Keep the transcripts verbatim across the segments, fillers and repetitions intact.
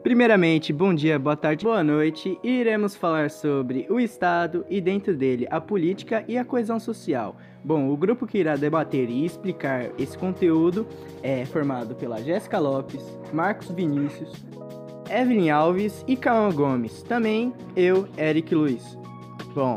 Primeiramente, bom dia, boa tarde, boa noite. E iremos falar sobre o Estado e dentro dele a política e a coesão social. Bom, o grupo que irá debater e explicar esse conteúdo é formado pela Jéssica Lopes, Marcos Vinícius, Evelyn Alves e Cauã Gomes. Também eu, Eric Luiz. Bom,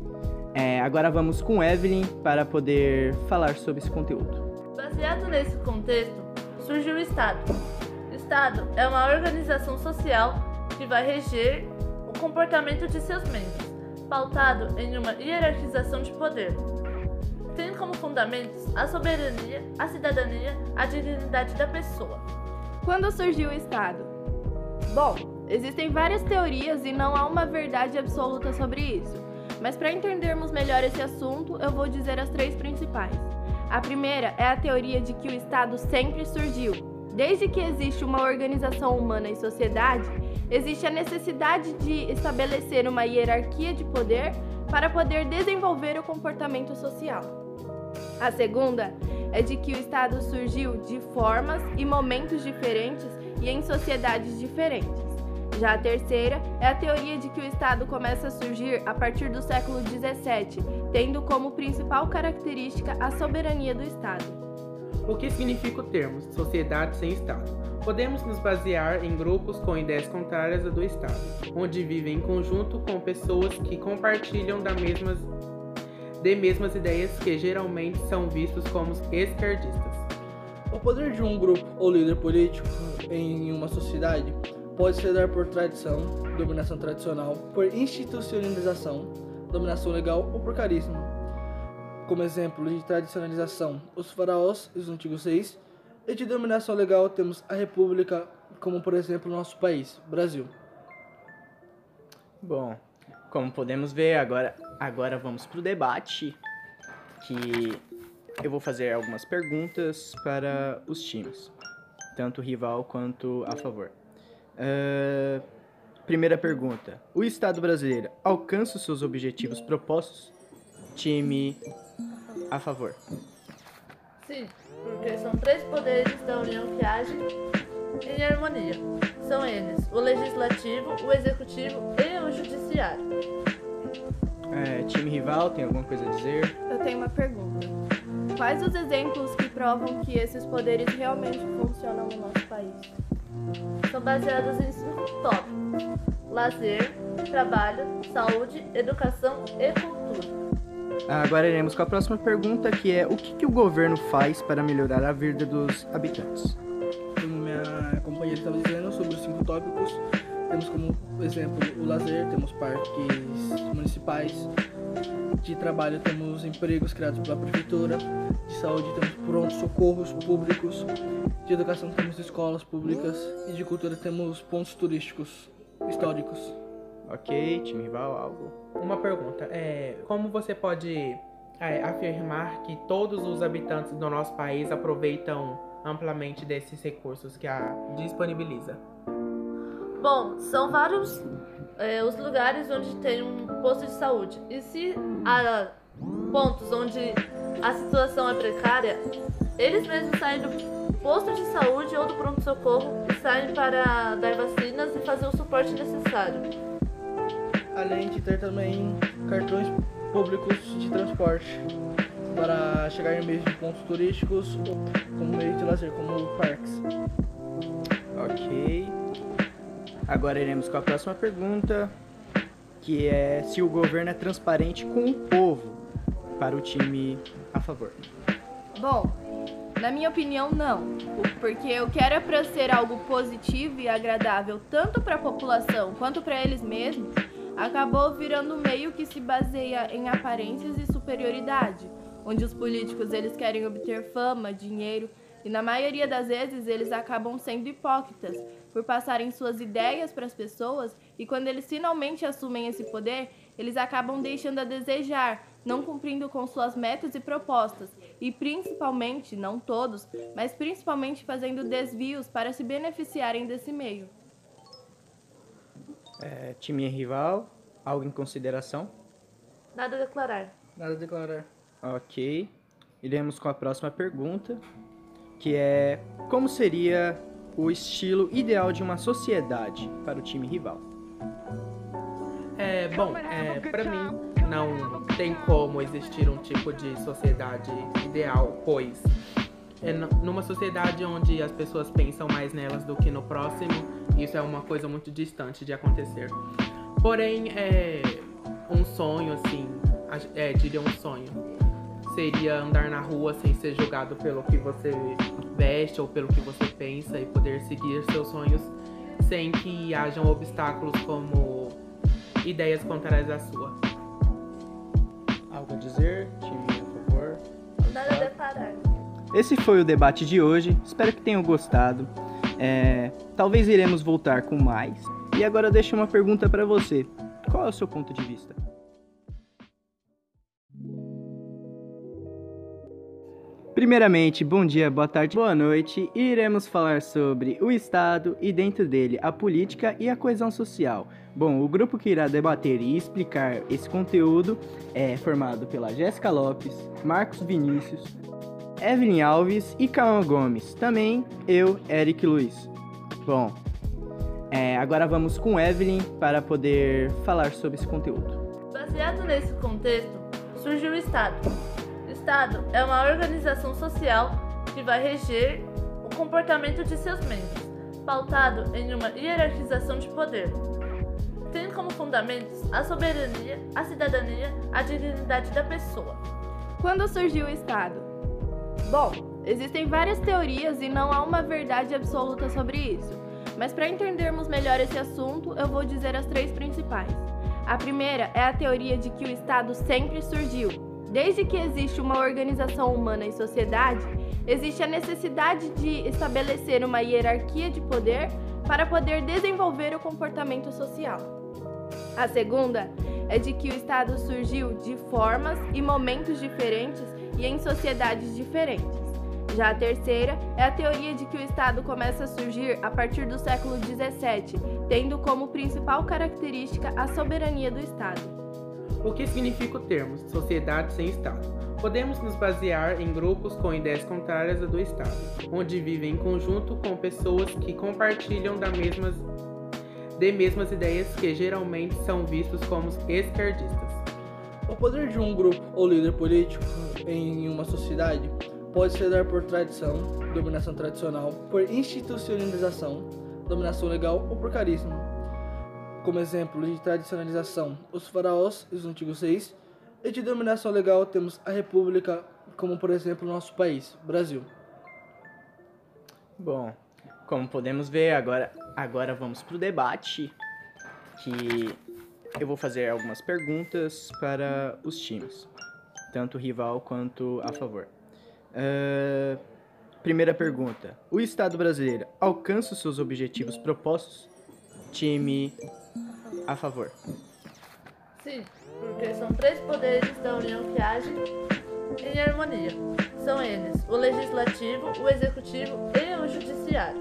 é, agora vamos com Evelyn para poder falar sobre esse conteúdo. Baseado nesse contexto, surgiu o Estado. O Estado é uma organização social que vai reger o comportamento de seus membros, pautado em uma hierarquização de poder, tendo como fundamentos a soberania, a cidadania, a dignidade da pessoa. Quando surgiu o Estado? Bom, existem várias teorias e não há uma verdade absoluta sobre isso, mas para entendermos melhor esse assunto, eu vou dizer as três principais. A primeira é a teoria de que o Estado sempre surgiu. Desde que existe uma organização humana e sociedade, existe a necessidade de estabelecer uma hierarquia de poder para poder desenvolver o comportamento social. A segunda é de que o Estado surgiu de formas e momentos diferentes e em sociedades diferentes. Já a terceira é a teoria de que o Estado começa a surgir a partir do século dezessete, tendo como principal característica a soberania do Estado. O que significa o termo sociedade sem Estado? Podemos nos basear em grupos com ideias contrárias à do Estado, onde vivem em conjunto com pessoas que compartilham da mesmas, de mesmas ideias que geralmente são vistos como esquerdistas. O poder de um grupo ou líder político em uma sociedade pode se dar por tradição, dominação tradicional, por institucionalização, dominação legal ou por carisma. Como exemplo de tradicionalização, os faraós e os antigos reis, e de dominação legal temos a república, como por exemplo o nosso país, Brasil. Bom, como podemos ver, agora, agora vamos para o debate, que eu vou fazer algumas perguntas para os times, tanto rival quanto a favor. Uh, primeira pergunta: o Estado brasileiro alcança os seus objetivos propostos? Time a favor. Sim, porque são três poderes da União que agem em harmonia. São eles o Legislativo, o Executivo e o Judiciário. É, time rival, tem alguma coisa a dizer? Eu tenho uma pergunta. Quais os exemplos que provam que esses poderes realmente funcionam no nosso país? São baseados em cinco tópicos: lazer, trabalho, saúde, educação e cultura. Agora iremos com a próxima pergunta, que é: o que, que o governo faz para melhorar a vida dos habitantes? Como minha companheira estava dizendo sobre os cinco tópicos, temos como exemplo o lazer, temos parques municipais, de trabalho temos empregos criados pela prefeitura, de saúde temos pronto-socorros públicos, de educação temos escolas públicas e de cultura temos pontos turísticos históricos. Ok, time rival, algo? Uma pergunta, é, como você pode é, afirmar que todos os habitantes do nosso país aproveitam amplamente desses recursos que a disponibiliza? Bom, são vários é, os lugares onde tem um posto de saúde. E se há pontos onde a situação é precária, eles mesmos saem do posto de saúde ou do pronto-socorro e saem para dar vacinas e fazer o suporte necessário. Além de ter também cartões públicos de transporte para chegar em meios de pontos turísticos, como meio de lazer, como parques. Ok. Agora iremos com a próxima pergunta, que é se o governo é transparente com o povo, para o time a favor. Bom, na minha opinião, não, porque o que era para ser algo positivo e agradável tanto para a população quanto para eles mesmos, acabou virando um meio que se baseia em aparências e superioridade, onde os políticos eles querem obter fama, dinheiro, e na maioria das vezes eles acabam sendo hipócritas por passarem suas ideias para as pessoas, e quando eles finalmente assumem esse poder, eles acabam deixando a desejar, não cumprindo com suas metas e propostas, e principalmente, não todos, mas principalmente fazendo desvios para se beneficiarem desse meio. É, time rival, algo em consideração? Nada a declarar. Nada a declarar. Ok. Iremos com a próxima pergunta, que é: como seria o estilo ideal de uma sociedade para o time rival. É, bom, é, pra mim não tem como existir um tipo de sociedade ideal, pois é n- numa sociedade onde as pessoas pensam mais nelas do que no próximo, isso é uma coisa muito distante de acontecer. Porém, é um sonho, assim, é, diria um sonho, seria andar na rua sem ser julgado pelo que você veste ou pelo que você pensa e poder seguir seus sonhos sem que hajam obstáculos como ideias contrárias à sua. Algo a dizer? Time, por favor. Nada a deparar. Esse foi o debate de hoje, espero que tenham gostado. É, talvez iremos voltar com mais. E agora eu deixo uma pergunta para você. Qual é o seu ponto de vista? Primeiramente, bom dia, boa tarde, boa noite. E iremos falar sobre o Estado e dentro dele a política e a coesão social. Bom, o grupo que irá debater e explicar esse conteúdo é formado pela Jéssica Lopes, Marcos Vinícius, Evelyn Alves e Cauã Gomes. Também eu, Eric Luiz. Bom, é, agora vamos com Evelyn para poder falar sobre esse conteúdo. Baseado nesse contexto, surgiu o Estado. O Estado é uma organização social que vai reger o comportamento de seus membros, pautado em uma hierarquização de poder. Tem como fundamentos a soberania, a cidadania, a dignidade da pessoa. Quando surgiu o Estado? Bom, existem várias teorias e não há uma verdade absoluta sobre isso. Mas para entendermos melhor esse assunto, eu vou dizer as três principais. A primeira é a teoria de que o Estado sempre surgiu. Desde que existe uma organização humana em sociedade, existe a necessidade de estabelecer uma hierarquia de poder para poder desenvolver o comportamento social. A segunda é de que o Estado surgiu de formas e momentos diferentes e em sociedades diferentes. Já a terceira é a teoria de que o Estado começa a surgir a partir do século dezessete, tendo como principal característica a soberania do Estado. O que significa o termo sociedade sem Estado? Podemos nos basear em grupos com ideias contrárias à do Estado, onde vivem em conjunto com pessoas que compartilham da mesmas, de mesmas ideias que geralmente são vistos como esquerdistas. O poder de um grupo ou líder político em uma sociedade pode se dar por tradição, dominação tradicional, por institucionalização, dominação legal ou por carisma. Como exemplo de tradicionalização, os faraós e os antigos reis, e de dominação legal temos a república, como por exemplo o nosso país, Brasil. Bom, como podemos ver, agora, agora vamos para o debate, que eu vou fazer algumas perguntas para os times, tanto rival quanto a favor. Uh, primeira pergunta: o Estado brasileiro alcança os seus objetivos propostos? Time a favor. Sim, porque são três poderes da União que agem em harmonia. São eles o Legislativo, o Executivo e o Judiciário.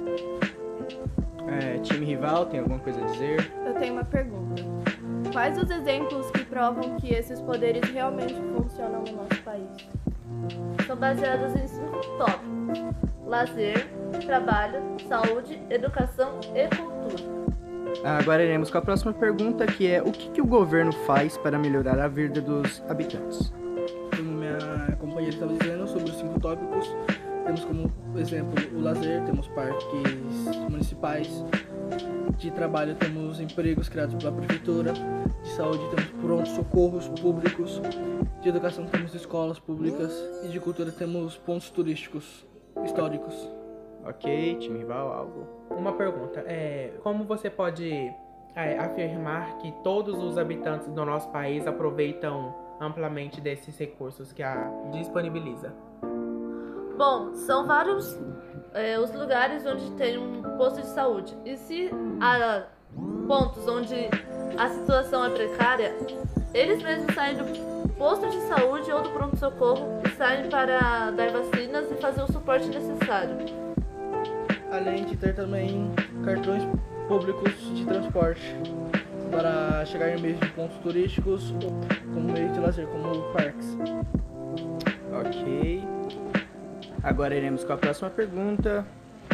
É, time rival, tem alguma coisa a dizer? Eu tenho uma pergunta. Quais os exemplos que provam que esses poderes realmente funcionam no nosso país? São baseados em cinco tópicos: lazer, trabalho, saúde, educação e cultura. Agora iremos com a próxima pergunta, que é: o que, que o governo faz para melhorar a vida dos habitantes? Como minha companheira estava dizendo sobre os cinco tópicos, temos como exemplo o lazer, temos parques municipais, de trabalho temos empregos criados pela prefeitura, de saúde temos pronto-socorros públicos, de educação temos escolas públicas e de cultura temos pontos turísticos históricos. Ok, time rival, algo? Uma pergunta, é, como você pode é, afirmar que todos os habitantes do nosso país aproveitam amplamente desses recursos que a disponibiliza? Bom, são vários é, os lugares onde tem um posto de saúde. E se há pontos onde a situação é precária, eles mesmos saem do posto de saúde ou do pronto-socorro e saem para dar vacinas e fazer o suporte necessário. Além de ter também cartões públicos de transporte para chegar em meios de pontos turísticos ou como meio de lazer, como parques. Ok. Agora iremos com a próxima pergunta,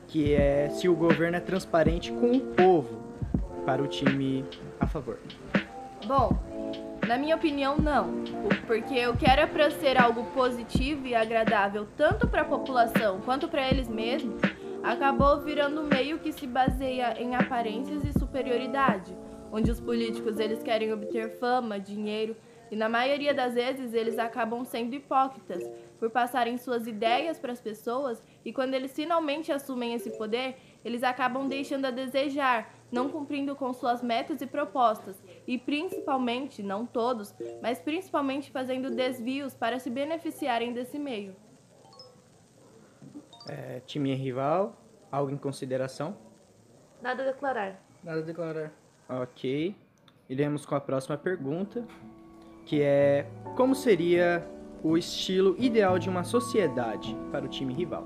que é se o governo é transparente com o povo, para o time a favor. Bom, na minha opinião, não. Porque o que era para ser algo positivo e agradável tanto para a população quanto para eles mesmos, acabou virando um meio que se baseia em aparências e superioridade, onde os políticos eles querem obter fama, dinheiro, e na maioria das vezes eles acabam sendo hipócritas por passarem suas ideias para as pessoas, e quando eles finalmente assumem esse poder, eles acabam deixando a desejar, não cumprindo com suas metas e propostas, e principalmente, não todos, mas principalmente fazendo desvios para se beneficiarem desse meio. É, time rival, algo em consideração? Nada a declarar. Nada a declarar. Ok. Iremos com a próxima pergunta, que é: como seria o estilo ideal de uma sociedade para o time rival?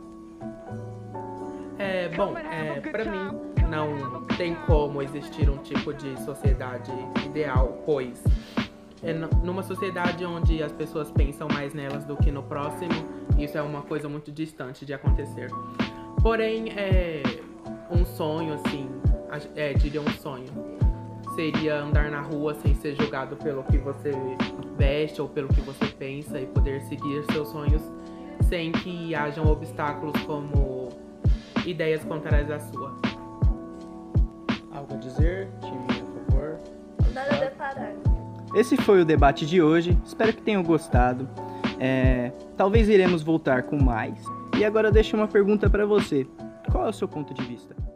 É, bom, é, para mim não tem como existir um tipo de sociedade ideal, pois é numa sociedade onde as pessoas pensam mais nelas do que no próximo, isso é uma coisa muito distante de acontecer. Porém, é um sonho, assim, é, diria um sonho, seria andar na rua sem ser julgado pelo que você veste ou pelo que você pensa e poder seguir seus sonhos sem que hajam obstáculos como ideias contrárias à sua. Algo a dizer? Time a favor? Nada a declarar. Esse foi o debate de hoje, espero que tenham gostado. É, talvez iremos voltar com mais. E agora eu deixo uma pergunta para você: qual é o seu ponto de vista?